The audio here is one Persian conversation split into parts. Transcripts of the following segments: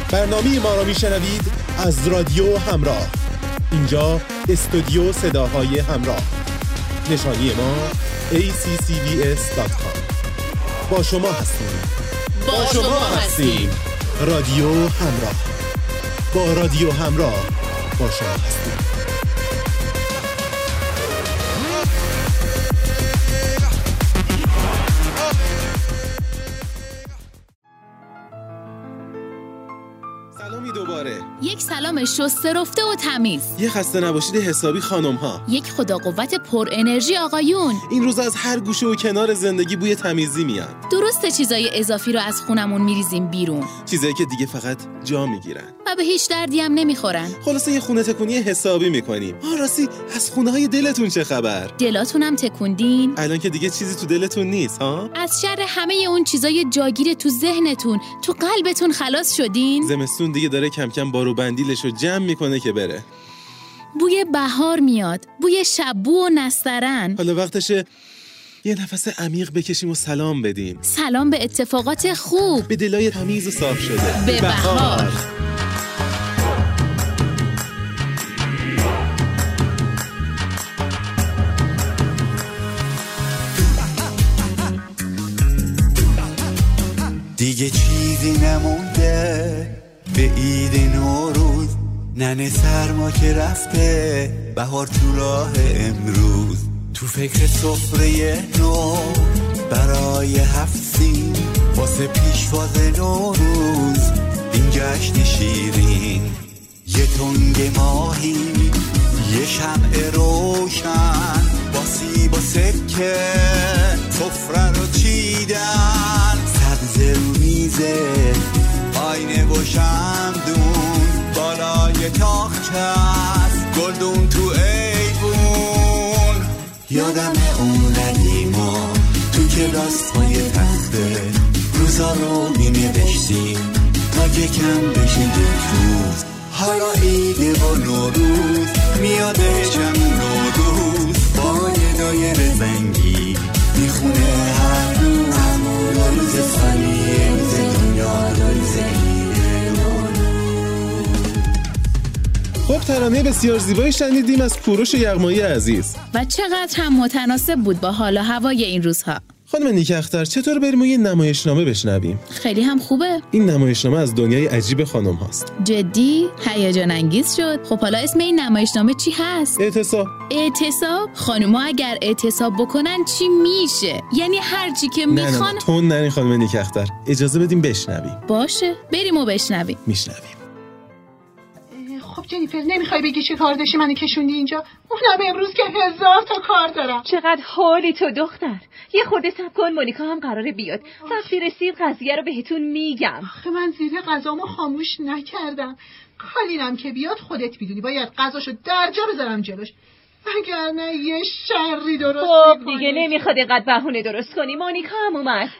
برنامه ما را میشنوید از رادیو همراه. اینجا استودیو صداهای همراه. نشانی ما ACCBS.com. با شما هستیم. رادیو همراه. با رادیو همراه با شما هستیم. سلامی دوباره. یک سلام شسته رفته و تمیز. یه خسته نباشید حسابی خانم ها. یک خدا قوت پر انرژی آقایون. این روز از هر گوشه و کنار زندگی بوی تمیزی میاد. درسته چیزای اضافی رو از خونمون میریزیم بیرون، چیزایی که دیگه فقط جا میگیرن و به هیچ دردی هم نمیخورن. خلاصه یه خونه تکونی حسابی میکنیم. راستی از خونه های دلتون چه خبر؟ دلاتونم تکوندین؟ الان که دیگه چیزی تو دلتون نیست ها؟ از شر همه اون چیزای جاگیر تو ذهنتون، تو قلبتون خلاص شدین؟ زمستون دیگه داره کم کم بارو بندیلشو جمع میکنه که بره. بوی بهار میاد، بوی شبو و نسترن. حالا وقتشه یه نفس عمیق بکشیم و سلام بدیم. سلام به اتفاقات خوب، به دلای تمیز و صاف شده، به بهار. دیگه چیزی نمونده به عید نوروز، ننه سرما که رفته، بهار تو راه امروز. تو فکر سفره نو برای 7 سین، واسه پیشواز نوروز این جشن شیرین. یه تنگ ماهی، یه شمع روشن، با سیب و سکه سفره رو چیدن. سبز رو میزه آینه و شمدون، بالای تاخچه است گلدون تو ایوون. یادم اون قدیما تو کلاس های تخته، روزا رو می نوشتیم تا یکم بشه یک روز. حالا عید و نوروز میاده چم نوروز، با یه دایره زنگی میخونه هر روز. روز سالیه، روز دنیا، روز عید نوروز. خب ترانه بسیار زیبایی شنیدیم از کوروش یغمایی عزیز و چقدر هم متناسب بود با حال و هوای این روزها. خانم نیک اختر، چطور بریم و یه نمایشنامه بشنویم؟ خیلی هم خوبه. این نمایشنامه از دنیای عجیب خانم هاست. جدی؟ هیجان انگیز شد. خب حالا اسم این نمایشنامه چی هست؟ اعتصاب. اعتصاب؟ خانوما اگر اعتصاب بکنن چی میشه؟ یعنی هر چی که میخوان. نه تون نرین خانم نیک اختر، اجازه بدیم بشنویم. باشه بریم و بشنویم. میشنویم. خب جنیفر، نمیخوای بگی چه کار داشتی منو کشوندی اینجا؟ اونم امروز که 1000 تا کار دارم. چقدر حالی تو دختر. یه خورده صبر کن، مونیکا هم قراره بیاد. وقتی رسید قضیه رو بهتون میگم. آخه من زیر غذامو خاموش نکردم. کالینم که بیاد خودت میدونی باید غذاشو درجا بذارم جلوش، اگر نه یه شری درست خب میکنی. دیگه نمیخواد اینقدر بهونه درست کنی. مونیکا هم اومد.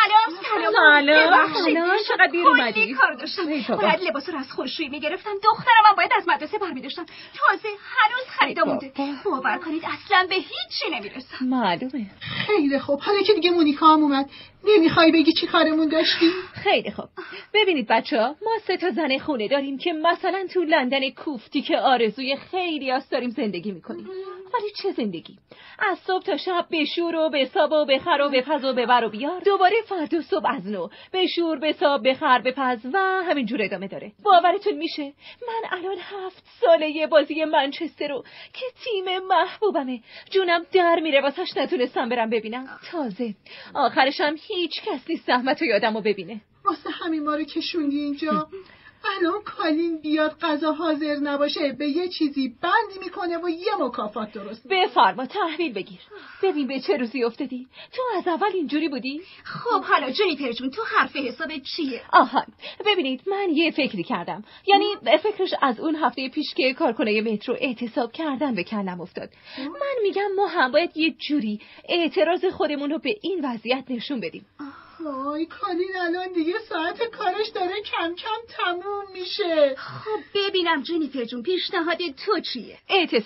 سلام. چقدر دیر اومدی؟ کار داشتم. باید لباسو رو از خورشویی میگرفتم. دخترم هم باید از مدرسه برمی‌داشتم. تازه هنوز خریدا مونده. باور کنید اصلا به هیچی نمیرسم. معلومه. خیلی خوب، حالا که دیگه مونیکا هم اومد، نمیخوای بگی چی کارمون داشتی؟ خیلی خوب. ببینید بچه‌ها، ما 3 تا زن خونه داریم که مثلا تو لندن کوفتی که آرزوی خیلی هاست داریم زندگی میکنیم. ولی چه زندگی؟ از صبح تا شب بشور و بساب و بخر و بپز و ببر و بیار. دوباره فردا صبح از نو بشور بساب بخر بپز و همینجور ادامه داره. باورتون میشه من الان 7 ساله یه بازی منچستر رو که تیم محبوبمه جونم در میره واسش نتونستم برم ببینم. تازه آخرشم هیچ کس نیست زحمتو یادمو ببینه. واسه همین ما رو کشوندی اینجا. الان کالین بیاد غذا حاضر نباشه به یه چیزی بند میکنه و یه مکافات درست. بفرما تحویل بگیر. ببین به چه روزی افتادی. تو از اول اینجوری بودی؟ خب حالا جنیفر جون تو حرف حسابت چیه؟ آها ببینید من یه فکری کردم. یعنی فکرش از اون هفته پیش که کارکنای مترو اعتصاب کردن به کلم افتاد. من میگم ما هم باید یه جوری اعتراض خودمون رو به این وضعیت نشون بدیم. وای کالین الان دیگه ساعت کارش داره کم کم تموم میشه. خب ببینم جنیفر جون پیشنهاد تو چیه؟ اعتصاب.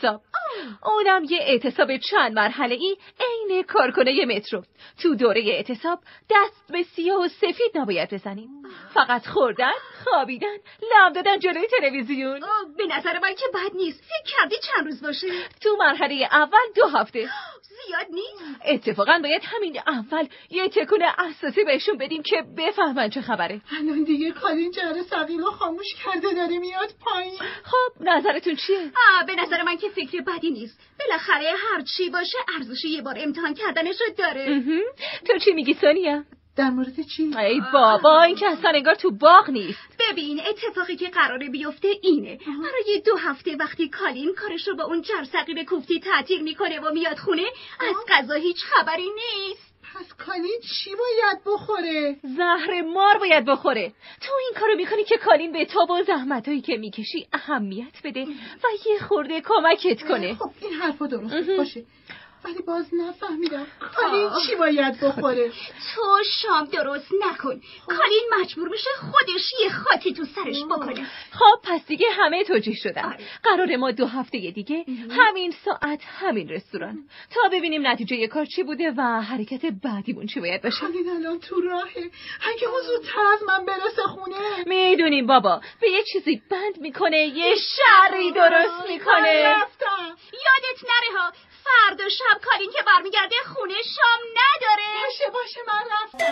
اونم یه اعتصاب چند مرحله‌ای عین کارکنه مترو. تو دوره اعتصاب دست به سیاه و سفید نباید بزنیم. فقط خوردن، خوابیدن، لم دادن جلوی تلویزیون. به نظر من که بد نیست. فکر کردی چند روز باشه؟ تو مرحله اول 2 هفته. زیاد نیست؟ اتفاقا باید همین اول یه تکون اساسی بهشون بدیم که بفهمن چه خبره. الان دیگه کالین جره ثقیلو خاموش کرده داره میاد پایین. خب نظرتون چیه؟ به نظر من که فکر بدی نیست. بالاخره هر چی باشه ارزش یه بار امتحان کردنش رو داره. تو چی میگی سونیا؟ در مورد چی؟ ای بابا این که اصلا انگار تو باغ نیست. ببین اتفاقی که قراره بیفته اینه. برای 2 هفته وقتی کالین کارش رو با اون جرثقیل کوفتی تعطیل میکنه و میاد خونه از غذا هیچ خبری نیست. پس کالین چی باید بخوره؟ زهر مار باید بخوره. تو این کارو میکنی که کالین به تو و زحمتایی که میکشی اهمیت بده و یه خورده کمکت کنه. خب این حرفا درست باشه، ولی باز نفهمیدم کالین چی باید بخوره. تو شام درست نکن. کالین مجبور میشه خودش یه خاطی تو سرش بکنه. خب پس دیگه همه توجیه شدن. قراره ما 2 هفته دیگه همین ساعت همین رستوران تا ببینیم نتیجه کار چی بوده و حرکت بعدیمون چی باید باشه. کالین الان تو راهه. اگه اون زودتر از من برسه خونه. میدونیم بابا به یه چیزی بند میکنه، یه شری درست میکنه. رفتم. یادت نره ها فردا شب کالین که برمیگرده خونه شام نداره. باشه من رفتم.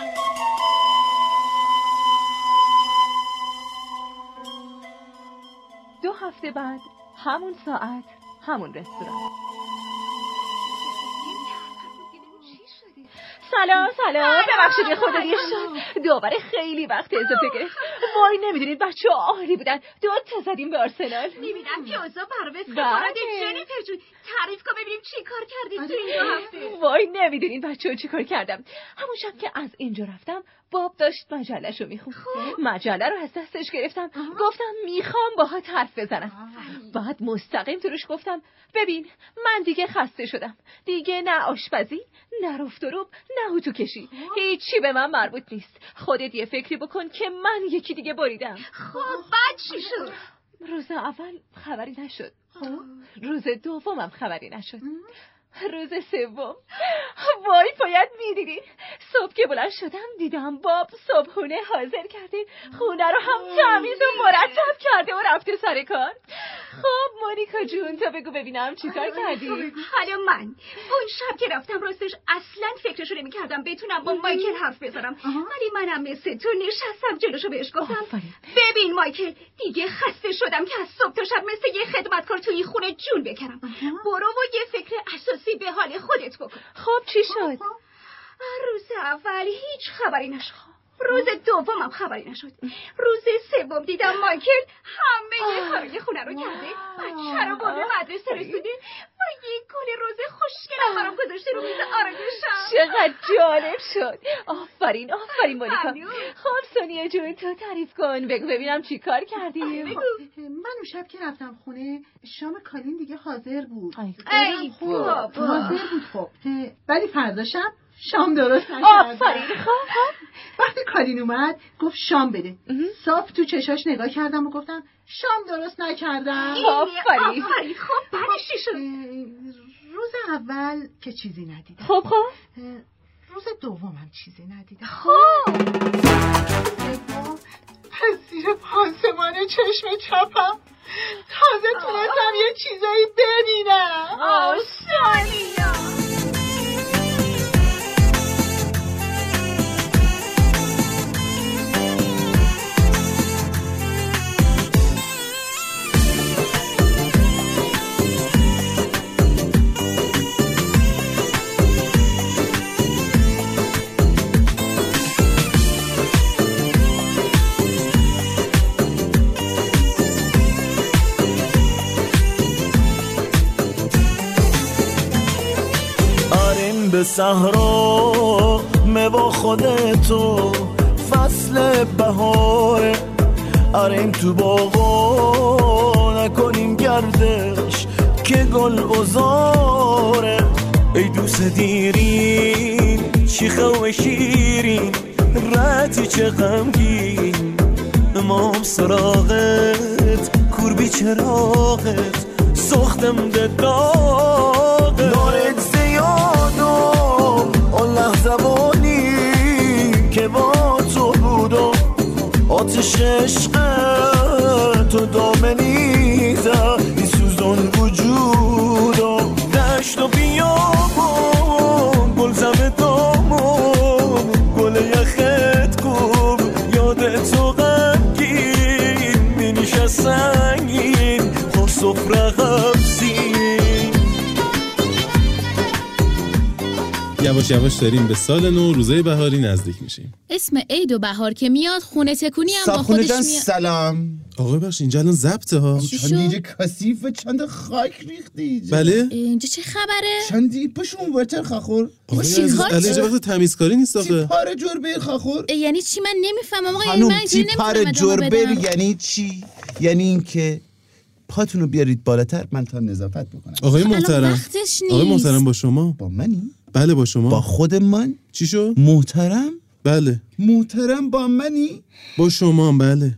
دو هفته بعد همون ساعت همون رستوران. سلام ببخشید خدا دیر شد. دوباره خیلی وقت اضافه گرفت. وای نمیدونید بچه ها عالی بودن. 2 تا زدیم به آرسنال. میبینم پیازا پرویز خبرات جنیفر جون. تعریف کن ببینیم چی کار کردید تو این 2 هفته. وای نمیدونید بچه ها چی کار کردم. همون شب که از اینجا رفتم باب داشت مجله‌شو میخوند. مجله رو از دستش گرفتم. گفتم میخوام باهات حرف بزنم. بعد مستقیم تو روش گفتم ببین من دیگه خسته شدم. دیگه نه آشپزی، نه رفت و روب، نه هوتو کشی. هیچی به من مربوط نیست. خودت یه فکری بکن که من یکی دیگه بریدم. خب بعد چی شد؟ روز اول خبری نشد. روز دومم خبری نشد. روز سوم وای باید میدیدین. صبح که بلند شدم دیدم باب صبحونه حاضر کرده، خونه رو هم تمیز و مرتب کرده و رفته سر کار. خب مونیکا جون تو بگو ببینم چی کار کردی؟ حالا من اون شب که رفتم راستش اصلا فکرشو نمی‌کردم بتونم با مایکل حرف بزنم، ولی منم مثل تو نشستم جلوشو بهش گفتم ببین مایکل دیگه خسته شدم که از صبح تا شب مثل یه خدمتکار توی خونه جون بکنم. برو و یه فکر اساسی به حال خودت بکن. خب چی شد؟ روز اول هیچ خبری نشد. روز دومم خبری نشد. روز سوم دیدم مایکل همه کارای خونه رو کرده، بچه رو برده مدرسه رسونده و یه گل روز خوشگلم برام گذاشته رو میز آرایشم. چقدر جالب شد. آفرین مونیکا. خب سونیا جون تو تعریف کن، بگو ببینم چی کار کردی. من اون شب که رفتم خونه شام کالین دیگه حاضر بود. ای بابا حاضر بود. خب ولی فردا شب شام درست نکردم. آفرین. خب وقتی کالین اومد گفت شام بده. صاف تو چشاش نگاه کردم و گفتم شام درست نکردم. آفرین. خب بعدش چی شد؟ روز اول که چیزی ندیدم. خب روز دومم چیزی ندیدم. خب از زیر پانسمان چشم چپم تازه تونستم یه چیزایی ببینم. سونیا به صحرا موا خودتو فصل بهاره، آریم تو باغا نکنیم گردش که گل بزاره. ای دوست دیرین شیخه و شیرین رتی چه غمگین، امام سراغت کوربی چراغت سختم ده داغ نارت زیادم اون لحظوانی که با تو بودم آتش عشق تو دامنی زد این سوزان وجودم دشت و بیابم گل زمه دامم گل یخت کوب یاد تو غمگین مینیش سنگین خور سفره غمزین. یواش یواش داریم به سال نو روزای بهاری نزدیک میشیم. اسم عید و بهار که میاد خونه تکونی هم با خودش میاد. سلام. آقای بخش اینجا الان ضبطه ها. چند اینجا کثیفه چند خاک ریختی اینجا. بله اینجا چه خبره؟ چندی پشون ورتر خخور. الان اینجا وقت تمیزکاری نیست آخه. تیپار جربه خخور. یعنی چی من نمیفهمم آقا؟ خانم تیپار جربه یعنی چی؟ یعنی این که پاتونو بیارید بالاتر من تا نظافت بکنم. آقای محترم. آقای محترم با شما. با منی؟ بله با شما. با خود من؟ چی شد؟ محترم؟ بله. محترم با منی؟ با شما بله.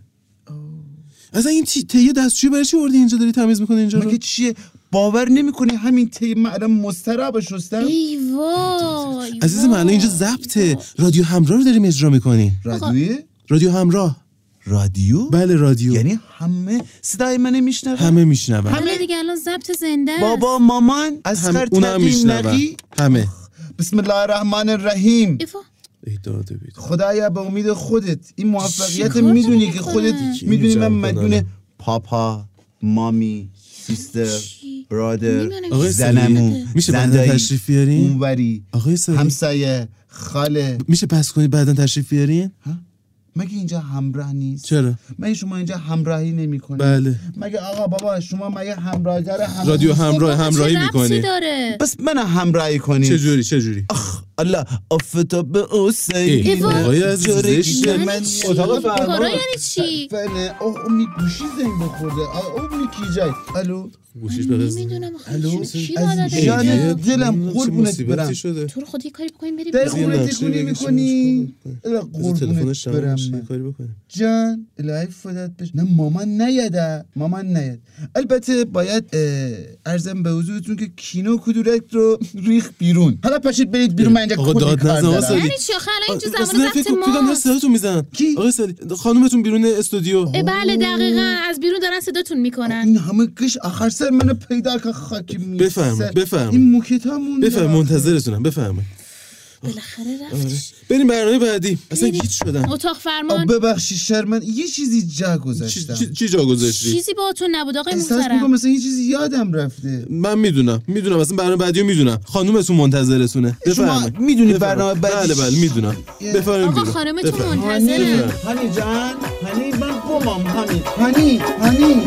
اصلا این تیه دستشویی برای چی آوردی اینجا داری تمیز میکنی اینجا رو؟ مگه چیه؟ باور نمیکنی همین تیه من الان مضطرب شستم؟ ای وای. عزیزم الان اینجا ضبطه. رادیو همراه رو داریم اجرا میکنی. رادیو همراه. رادیو؟ بله رادیو. یعنی همه صدای منو میشنون؟ همه میشنون. همه دیگه الان ضبط زنده است. بابا مامان اسخر تقی نقی همه. بسم الله الرحمن الرحیم. ای داده بید خدایا به امید خودت این موفقیت میدونی که خودت میدونی من مدیون پاپا مامی سیستر برادر زنمو میشه بعدا تشریف بیارین اونوری همسایه خاله میشه پس کنی بعدا تشریف بیارین؟ مگه اینجا همراه نیست؟ چرا؟ مگه شما اینجا همراهی نمیکنی؟ بله. مگه آقا بابا شما مگه همراهگر رادیو همراهی میکنی؟ بس من همراهی کنی. چجوری؟ الله آفتاب اوسایی آقای عزیز زشته. اتاق فرمان یعنی چی؟ فنه امی گوشی زنگ بخورده. امی کی جای؟ الو گوشیش بغز. الو جان دلم قربونت برم. تو رو خود یه کاری بکنیم بریم. در خونه تکونی میکنی؟ تلفنش برم کاری بکنی. جان الهی فدات بشه. نه مامان نیاد. البته باید عرضم به حضورتون که کینو کدورک رو ریخ بیرون. حالا پاشید برید بیرون. من اینجا کلی کار دارم. یعنی چی آخه الان اینجا زمان ضبط ما؟ فکر کنم صداتون میزنن. آقای سالی خانومتون بیرون استودیو. بله دقیقاً از بیرون دارن صداتون میکنن. این همه کش آخر سر منو پیدا که خاکی میسه. بفرمایید. این موکتامون. بفرمایید منتظرتونم بفرمایید. بالاخره رفتش. بریم برنامه بعدی. اصلا هیچ شدن. اتاق فرمان. ببخشید شرمن یه چیزی جا گذاشتم. چی جا گذاشتی؟ چیزی باهاتون نبود آقای محترم. احساس میکنم مثلا یه چیزی یادم رفته. من میدونم اصلا برنامه بعدیو میدونم. خانومتون منتظرتونه. شما میدونی برنامه بعدی؟ بله میدونم. بفرمایید. آقا خانومتون منتظره. هانی جان هانی من بومم هانی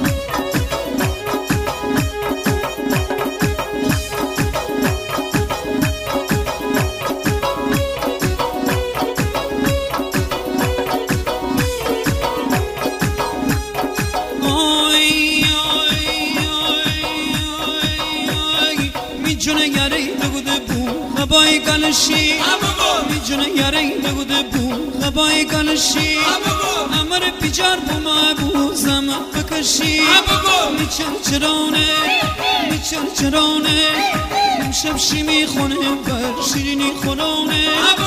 خبای گلشی میجونه یاری بگوده بو خبای گلشی امر بیجار بما بو زمان بکشی میچن چرانه امشب شی میخونه بر شیرینی خورانه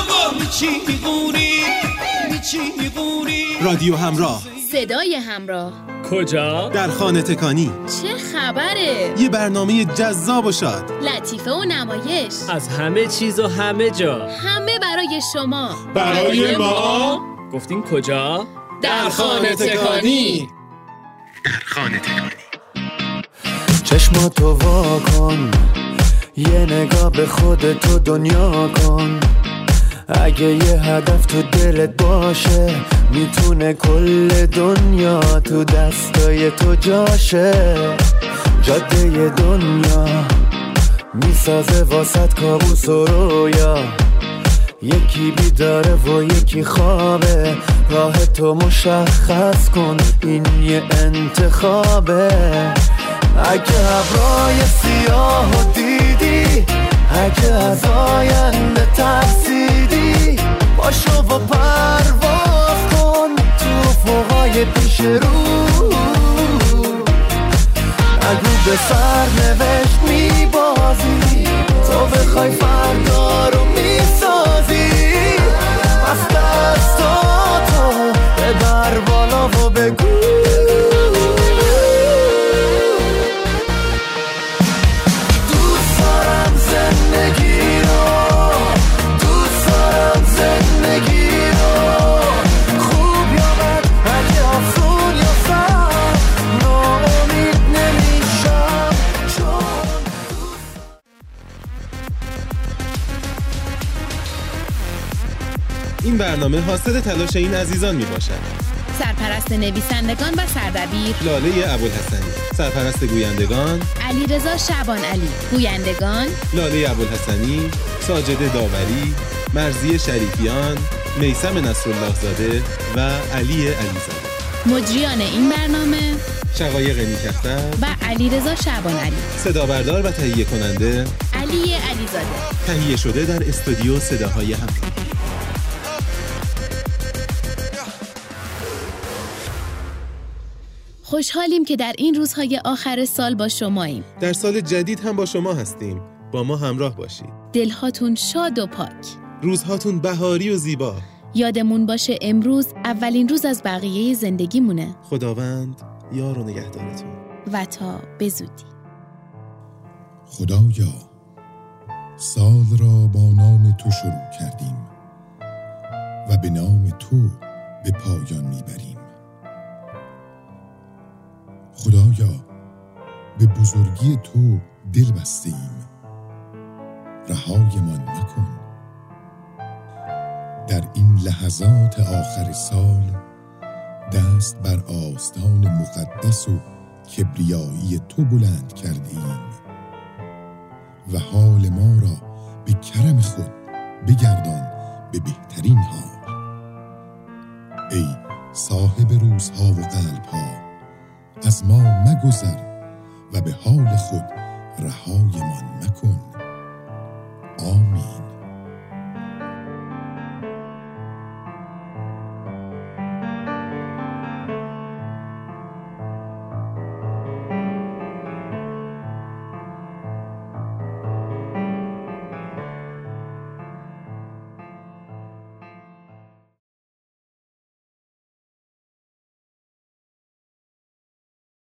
میچی غوری رادیو همراه صدای همراه کجا؟ در خانه تکانی. چه خبره؟ یه برنامه جذاب و شاد، لطیفه و نمایش، از همه چیز و همه جا، همه برای شما. برای ما؟ گفتین کجا؟ در خانه تکانی. چشماتو وا کن یه نگاه به خودتو دنیا کن اگه یه هدف تو دلت باشه میتونه کل دنیا تو دستای تو جاشه جاده دنیا میسازه واسط کابوس و رویا یکی بیداره و یکی خوابه راه تو مشخص کن این یه انتخابه اگه ابرای سیاه دیدی اگه از آینده ترسیدی باشو و پرواز کن تو افقای پیش رو اگه به سرنوشت میبازی، تو بخوای فردا رو میسازی. از دستاتو ببر بالا و بگو دوست دارم زندگی رو، دوست دارم زندگی رو. خوب یا بد، اگه آسون یا سخت، ناامید نمیشم چون این برنامه حاصل تلاش این عزیزان می باشد: سرپرست نویسندگان و سردبیر لاله ابوالحسنی، سرپرست گویندگان علیرضا شعبان علی، گویندگان لاله ابوالحسنی، ساجد داوری، مرضی شریفیان، میثم نصرالله زاده و علی علیزاده. مجریان این برنامه شقایق نیکختر و علیرضا شعبان علی. صدا بردار و تهیه کننده علی علیزاده. تهیه شده در استودیو صداهای همراه. خوشحالیم که در این روزهای آخر سال با شماییم. در سال جدید هم با شما هستیم. با ما همراه باشید. دلهاتون شاد و پاک، روزهاتون بهاری و زیبا. یادمون باشه امروز اولین روز از بقیه زندگیمونه. خداوند یار و نگهدارتون. و تا به زودی. خدایا، سال را با نام تو شروع کردیم و به نام تو به پایان میبریم. خدایا، به بزرگی تو دل بستیم، رهایمان مکن. در این لحظات آخر سال دست بر آستان مقدس و کبریایی تو بلند کرده ایم و حال ما را به کرم خود بگردان به بهترین حال. ای صاحب روزها و قلبها، از ما مگذر و به حال خود رهایمان مکن.